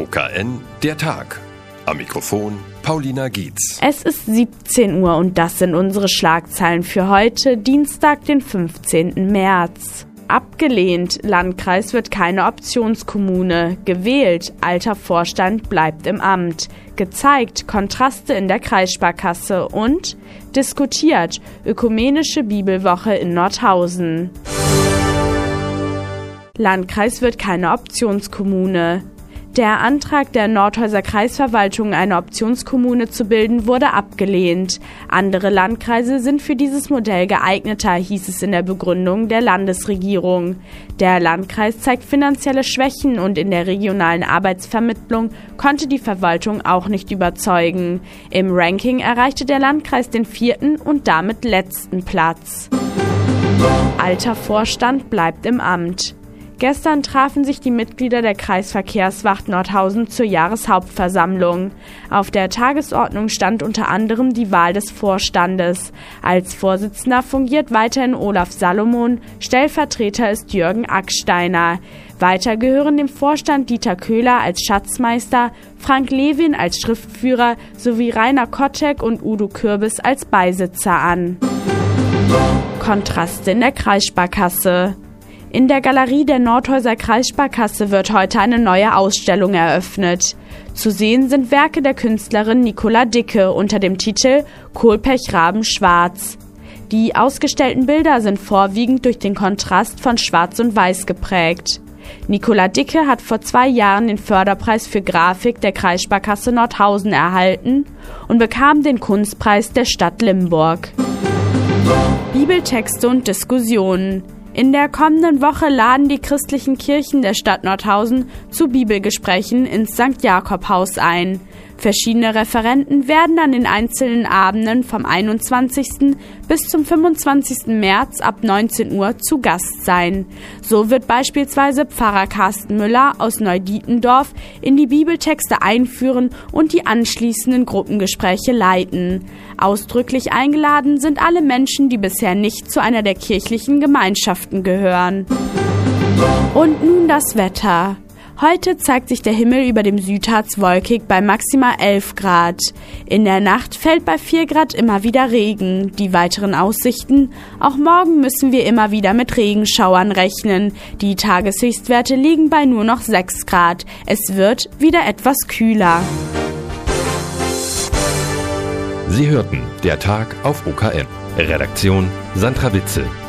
OKN, der Tag. Am Mikrofon Paulina Gietz. Es ist 17 Uhr und das sind unsere Schlagzeilen für heute, Dienstag, den 15. März. Abgelehnt, Landkreis wird keine Optionskommune. Gewählt, alter Vorstand bleibt im Amt. Gezeigt, Kontraste in der Kreissparkasse und diskutiert, ökumenische Bibelwoche in Nordhausen. Landkreis wird keine Optionskommune. Der Antrag der Nordhäuser Kreisverwaltung, eine Optionskommune zu bilden, wurde abgelehnt. Andere Landkreise sind für dieses Modell geeigneter, hieß es in der Begründung der Landesregierung. Der Landkreis zeigt finanzielle Schwächen und in der regionalen Arbeitsvermittlung konnte die Verwaltung auch nicht überzeugen. Im Ranking erreichte der Landkreis den 4. und damit letzten Platz. Alter Vorstand bleibt im Amt. Gestern trafen sich die Mitglieder der Kreisverkehrswacht Nordhausen zur Jahreshauptversammlung. Auf der Tagesordnung stand unter anderem die Wahl des Vorstandes. Als Vorsitzender fungiert weiterhin Olaf Salomon, Stellvertreter ist Jürgen Acksteiner. Weiter gehören dem Vorstand Dieter Köhler als Schatzmeister, Frank Lewin als Schriftführer sowie Rainer Kottek und Udo Kürbis als Beisitzer an. Kontraste in der Kreissparkasse. In der Galerie der Nordhäuser Kreissparkasse wird heute eine neue Ausstellung eröffnet. Zu sehen sind Werke der Künstlerin Nicola Dicke unter dem Titel Kohlpech Rabenschwarz. Die ausgestellten Bilder sind vorwiegend durch den Kontrast von Schwarz und Weiß geprägt. Nicola Dicke hat vor 2 Jahren den Förderpreis für Grafik der Kreissparkasse Nordhausen erhalten und bekam den Kunstpreis der Stadt Limburg. Bibeltexte und Diskussionen. In der kommenden Woche laden die christlichen Kirchen der Stadt Nordhausen zu Bibelgesprächen ins St. Jakob-Haus ein. Verschiedene Referenten werden an den einzelnen Abenden vom 21. bis zum 25. März ab 19 Uhr zu Gast sein. So wird beispielsweise Pfarrer Carsten Müller aus Neudietendorf in die Bibeltexte einführen und die anschließenden Gruppengespräche leiten. Ausdrücklich eingeladen sind alle Menschen, die bisher nicht zu einer der kirchlichen Gemeinschaften gehören. Und nun das Wetter. Heute zeigt sich der Himmel über dem Südharz wolkig bei maximal 11 Grad. In der Nacht fällt bei 4 Grad immer wieder Regen. Die weiteren Aussichten: Auch morgen müssen wir immer wieder mit Regenschauern rechnen. Die Tageshöchstwerte liegen bei nur noch 6 Grad. Es wird wieder etwas kühler. Sie hörten der Tag auf OKN. Redaktion Sandra Witzel.